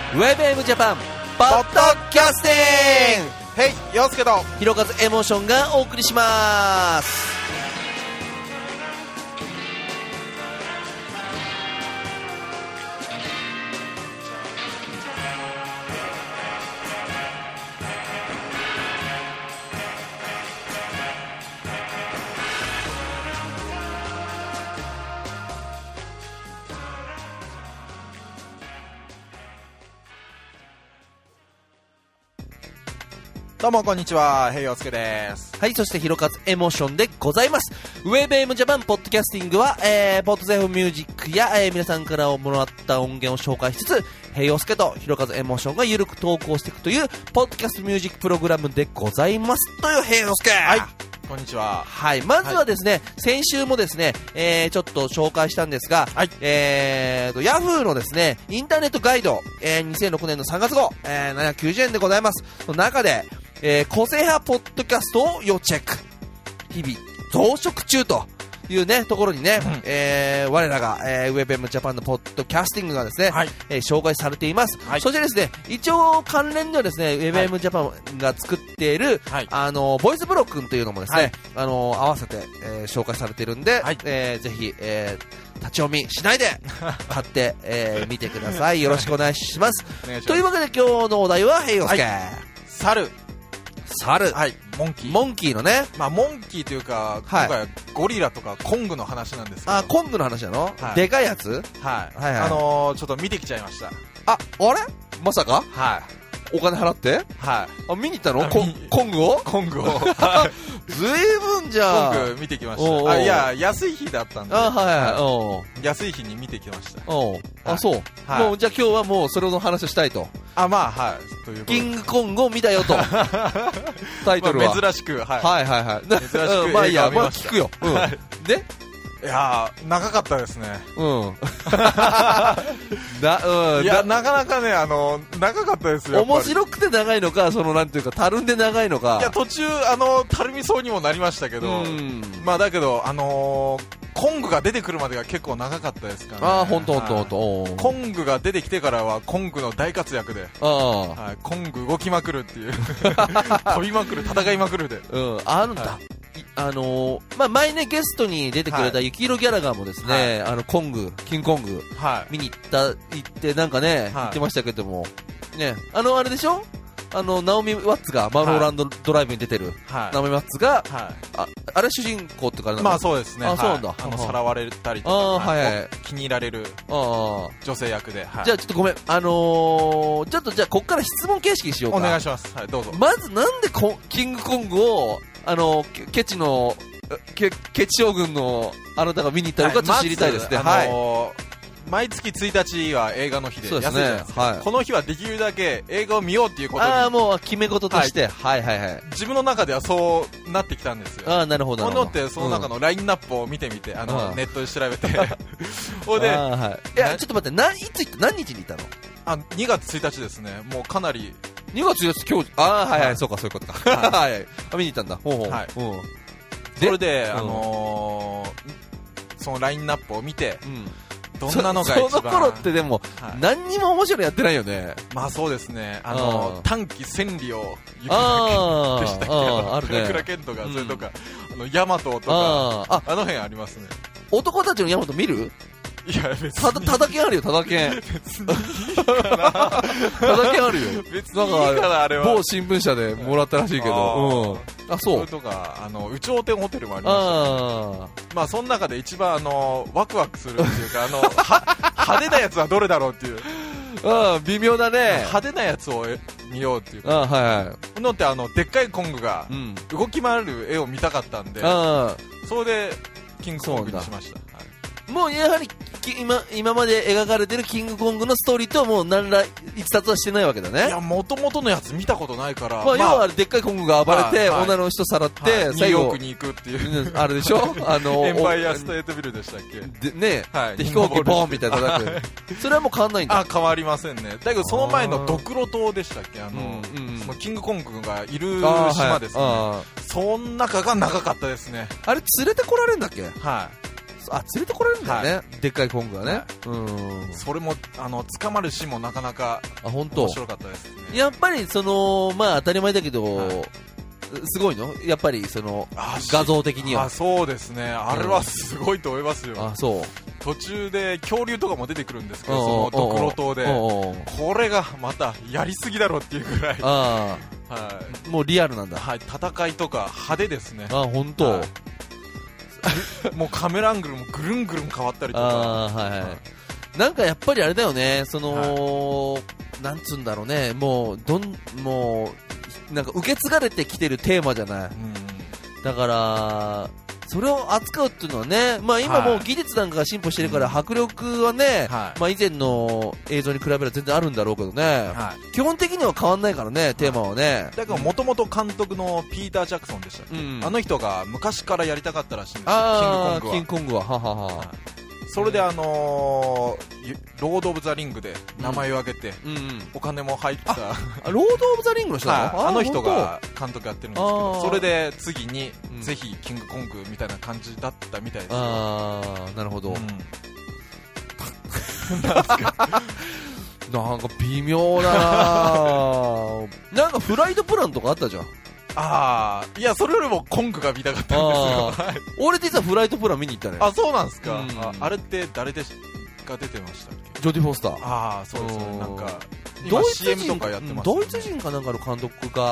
ウェブエムジャパンポッドキャスティング、 ヘイ、陽介とひろかずエモーションがお送りします。 どうもこんにちは、ヘイ陽介です。 はい、そしてひろかずエモーションでございます。ウェブエムジャパンポッドキャスティングは、ポッドゼフミュージックや、皆さんからもらった音源を紹介しつつ、ヘイ陽介とひろかずエモーションがゆるく投稿していくというポッドキャストミュージックプログラムでございますというヘイ陽介。 はい、こんにちは。 はい、まずはですね、はい、先週もですね、ちょっと紹介したんですが、はい、ヤフーのですね、インターネットガイド、2006年の3月号、790円でございます。その中で、個性派ポッドキャストを要チェック。日々増殖中というね、ところにね、我らが、ウェブエムジャパンのポッドキャスティングがですね、はい、紹介されています。はい、そしてですね、一応関連ではですね、ウェブエムジャパンが作っている、はい、ボイスブロックンというのもですね、はい、合わせて、紹介されているんで、はい、ぜひ、立ち読みしないで買って、見てください。よろしくお願いします。というわけで今日のお題は、ヘイヨスケ。 猿。はい、モンキーのね、まあモンキーというか、はい、今回はゴリラとかコングの話なんですけど。 あ、コングの話なの？はい、でかいやつ？ はい。はいはい、ちょっと見てきちゃいました。 あれ？まさか？ はい。 お金払って？ はい。 あ、見に行ったの？コングを？ずいぶんじゃん。 コング見てきました。あ、いや、安い日だったんで。 あ、はい。 安い日に見てきました。 あ、そう。はい、もうじゃあ今日はもうそれの話をしたいと。 あ、まあ、はい。というキングコングを見たよと。タイトルは。 珍しく、はい。 はいはいはい。珍しく。まあいいや、まあ聞くよ。で？ いやー、長かったですね。 いや、なかなかね、長かったですよ。 面白くて長いのか、なんていうか、たるんで長いのか。 いや、途中、たるみそうにもなりましたけど、まあだけど、コングが出てくるまでが結構長かったですからね。 ああ、ほんと。 コングが出てきてからは、コングの大活躍で、はい、コング動きまくるっていう、飛びまくる、戦いまくるで。 あるんだ。まあ、前ね、ゲストに出てくれた雪色ギャラガーもですね、キングコング、見に行ってなんかね、言ってましたけども、ね、あれでしょ？ナオミ・ワッツがマローランドドライブに出てる、ナオミ・ワッツが、あれ主人公ってか、 まあそうですね。 あ、そうなんだ。 さらわれたりとか、気に入られる女性役で。 じゃあちょっとごめん、ちょっとじゃあこっから質問形式にしようか。 お願いします。はい、どうぞ。 まずなんでキングコングを、ケチ将軍のあなたが見に行ったのかちょっと知りたいですね。毎月1日は映画の日で、安いじゃないですか。この日はできるだけ映画を見ようっていうことに。もう決め事として。 自分の中ではそうなってきたんですよ。 なるほど。 このってその中のラインナップを見てみて、ネットで調べて。ほいで、 いや、ちょっと待って、何日に行ったの ？2月1日ですね。もうかなり。 2月1日、今日、そうか、そういうことか。はい。見に行ったんだ。はい。 それで、そのラインナップを見て、どんなのが一番。 その頃ってでも、何にも面白いのやってないよね。 まあそうですね。短期千里を行くでしたっけ？あるね。クラケンとか、それとか、ヤマトとか、あの辺ありますね。 男たちのヤマト見る？ いや、別に。 ただけんあるよ、ただけん。 別にいいかな。ただけんあるよ。 別にいいかな、あれは。 某新聞社でもらったらしいけど。あ、そう。 それとか、有頂天ホテルもありましたね。まあ、その中で一番、ワクワクするっていうか、派手なやつはどれだろうっていう。 微妙だね。 派手なやつを見ようっていうか。のって、でっかいコングが、動き回る絵を見たかったんで、それで、キングコングにしました。 もうやはり今まで描かれてるキングコングのストーリーとはもう何ら一冊はしてないわけだね。 いや、元々のやつ見たことないから、 要はでっかいコングが暴れて、女の人さらって、 ニューヨークに行くっていうあれでしょ。 エンパイアステートビルでしたっけね。で飛行機ボーンみたいな叩く。それはもう変わんないんだ。 変わりませんね。だけどその前のドクロ島でしたっけ、キングコングがいる島ですね。その中が長かったですね。 あれ連れてこられるんだっけ？ 連れてこれるんだよね、はい、でっかいコングがね、はい、 それも捕まるシーンもなかなか面白かったですね。 やっぱりまあ当たり前だけど、はい、すごいのやっぱり画像的には。 そうですね、あれはすごいと思いますよ。 そう途中で恐竜とかも出てくるんですけど、そのドクロ島でこれがまたやりすぎだろっていうぐらい、はい、 もうリアルなんだ。 はい、戦いとか派手ですね。 本当、はい、 もうカメラアングルもぐるんぐるん変わったりとか、 はい、なんかやっぱりあれだよね、はい、なんつうんだろうね、もうなんか受け継がれてきてるテーマじゃない、だからそれを扱うっていうのはね、まあ、今もう技術なんかが進歩してるから迫力はね、はい、まあ、以前の映像に比べれば全然あるんだろうけどね、はい、基本的には変わんないからね、テーマはね。 だからもともと監督のピーター・ジャクソンでしたっけ、あの人が昔からやりたかったらしいんですよ、 キングコングは。ははは、 それでロード・オブ・ザ・リングで名前を挙げて、お金も入ったロード・オブ・ザ・リングの人なの？ あの人が監督やってるんですけど、それで次にぜひキングコングみたいな感じだったみたいですよ。 なるほど、なんか微妙だななんかフライドプランとかあったじゃん。 いや、それよりもコングが見たかったんですよ。 俺実はフライトプラン見に行ったね。 そうなんですか。あれって誰が出てましたっけ？ ジョディ・フォスター。 そうですね。なんか今 CM とかやってます、ね、 ドイツ人かなんかの監督が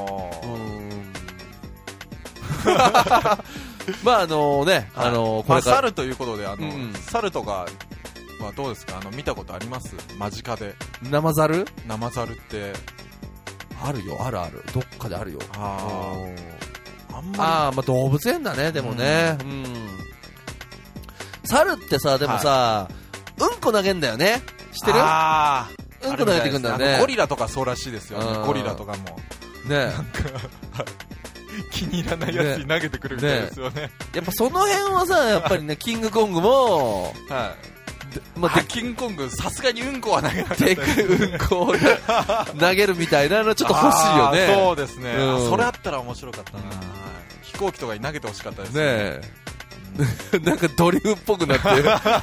まあね、これ猿ということで猿とかはどうですか？見たことあります？間近で。 生猿ってあるよ、あるどっかであるよ。 あんまりまあ動物園だね、でもね、猿ってさ、でもさ、うんこ投げんだよね、知ってる？うんこ投げてくんだよね。 ゴリラとかそうらしいですよね。ゴリラとかもね、なんか気に入らないやつに投げてくるみたいですよね。 やっぱその辺はさ、やっぱりね、キングコングもキングコングさすがにうんこは投げなかったです。 うんこを投げるみたいなのちょっと欲しいよね。 そうですね、それあったら面白かったな、飛行機とかに投げてほしかったですね。 なんかドリフっぽくなって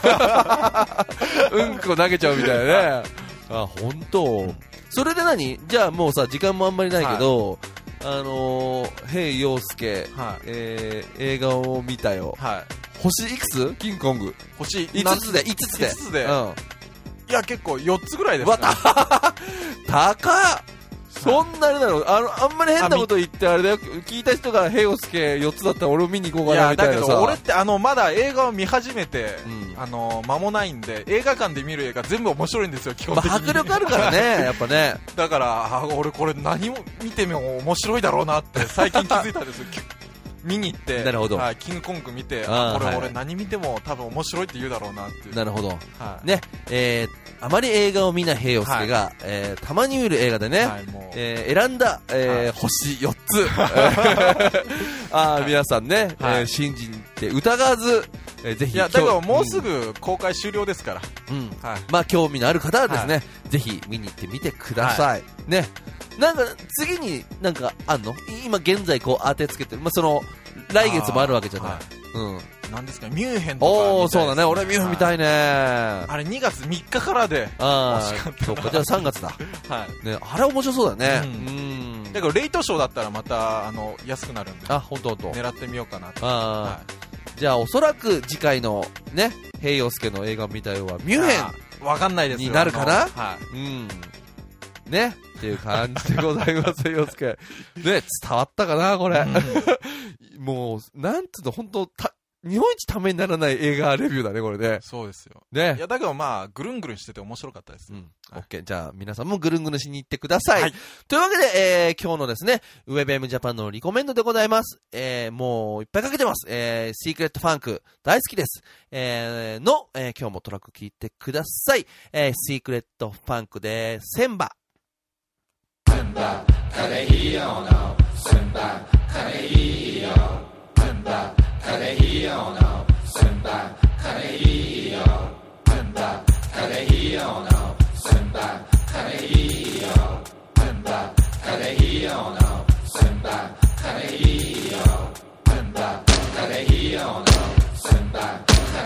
うんこ投げちゃうみたいなね。本当。それでじゃあもうさ、時間もあんまりないけど、ヘイ陽介、映画を見たよ。星いくつ？キングコング。 星 5つで。5 つで。いや、結構4つぐらいですね。 高っ。そんなになの？あんまり変なこと言ってあれだよ。聞いた人がヘイ陽介4つだったら俺を見に行こうかなみたいなさ。いや、だけど俺ってまだ映画を見始めて、間もないんで、映画館で見る映画全部面白いんですよ、基本的に。 迫力あるからね、やっぱね。 だから、俺これ何も見ても面白いだろうなって最近気づいたんですよ。見に行って、 なるほど、 キングコング見て、これ俺何見ても多分面白いって言うだろうなっていう。 なるほど、ね、あまり映画を見ない平洋介が、たまに見る映画でね、選んだ、星4つ皆さんね、信じて疑わず、ぜひ。 いや、だからもうすぐ公開終了ですから、 まあ興味のある方はですね、ぜひ見に行ってみてください、ね。なんか次になんかあんの？今現在こう当てつけてる、来月もあるわけじゃない。 なんですか、ミュンヘンとか。 そうだね、俺ミュンヘン見たいね。 あれ2月3日からで。 そうか、じゃあ3月だ。ね、あれ面白そうだね。 だからレイトショーだったらまた安くなるんで。 本当。 狙ってみようかなと。 じゃあおそらく次回のね、平洋介の映画を見たようはミュンヘンわかんないですよ。 になるかな。ね、っていう感じでございますよ、洋介。ね、伝わったかな、これ。もう、なんつうの、本当日本一ためにならない映画レビューだね、これね。 そうですよ。 ね。 いや、だけどぐるんぐるんしてて面白かったです。 オッケー。じゃあ、皆さんもぐるんぐるんしに行ってください。というわけで、今日のですね、ウェブ M ジャパンのリコメンドでございます。もういっぱいかけてます。シークレットファンク、大好きです。今日もトラック聴いてください。シークレットファンクで、センバ。 Colegio no, Simba, Colegio, Simba, Colegio no, Simba, Colegio, Simba, Colegio no, Simba, Colegio, Simba, Colegio no, Simba, Colegio, Simba, Colegio no, Simba,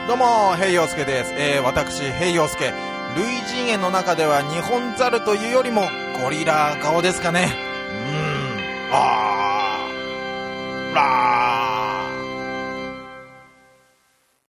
どうも、平洋介です。私、平洋介。類人猿の中では日本猿というよりもゴリラ顔ですかね。あ